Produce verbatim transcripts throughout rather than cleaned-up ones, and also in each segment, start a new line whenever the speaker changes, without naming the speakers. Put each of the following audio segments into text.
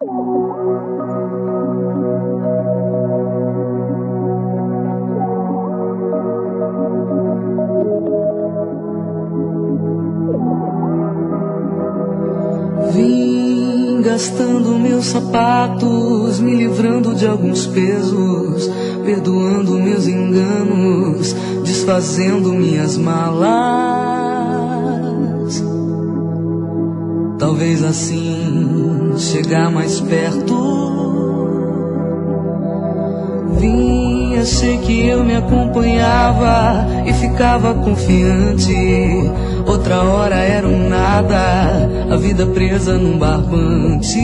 Vim gastando meus sapatos, me livrando de alguns pesos, perdoando meus enganos, desfazendo minhas malas. Talvez assim chegar mais perto. Vim, achei que eu me acompanhava e ficava confiante. Outra hora era um nada, a vida presa num barbante.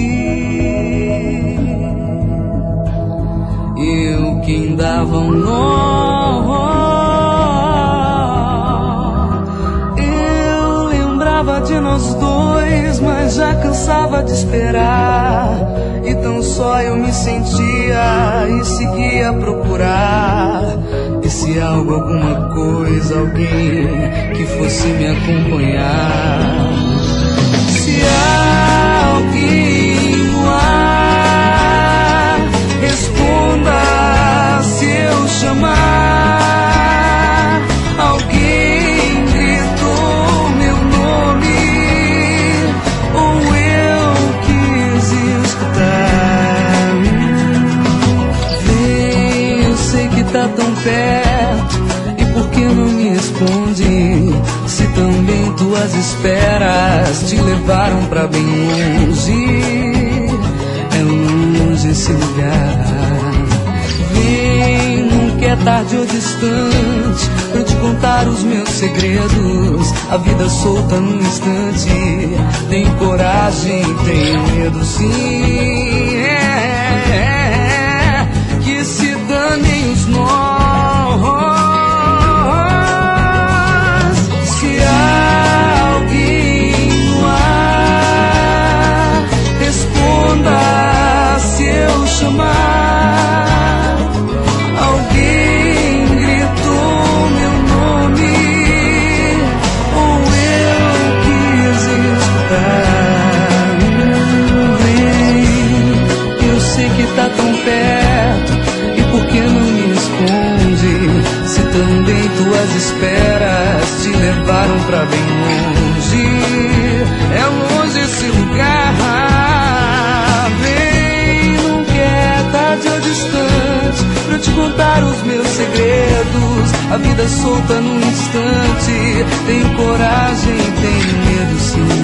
Eu quem dava um nó. Eu lembrava de nós dois, mas já cansava de esperar. Então só eu me sentia e seguia a procurar esse algo, alguma coisa, alguém que fosse me acompanhar. Se há alguém no ar, responda se eu chamar. Alguém gritou meu nome, ou eu quis escutar. Vem, eu sei que tá tão perto, e por que não me responde? Se também tuas esperas te levaram pra bem longe. É longe esse lugar. Vem, nunca é tarde ou distante, pra te contar os meus segredos. A vida solta num instante. Tem coragem, tem medo sim. É, é, é, que se danem os nós. Se há alguém no ar, responda se eu chamar. Alguém gritou meu nome, ou eu quis escutar. Vem, eu sei que tá tão perto, e por que não me responde? Se também tuas esperas te levaram pra bem longe. É longe esse lugar. Vem, não quer tarde ou distante, pra te contar os meus segredos. A vida solta num instante. Tem coragem, tem medo sim.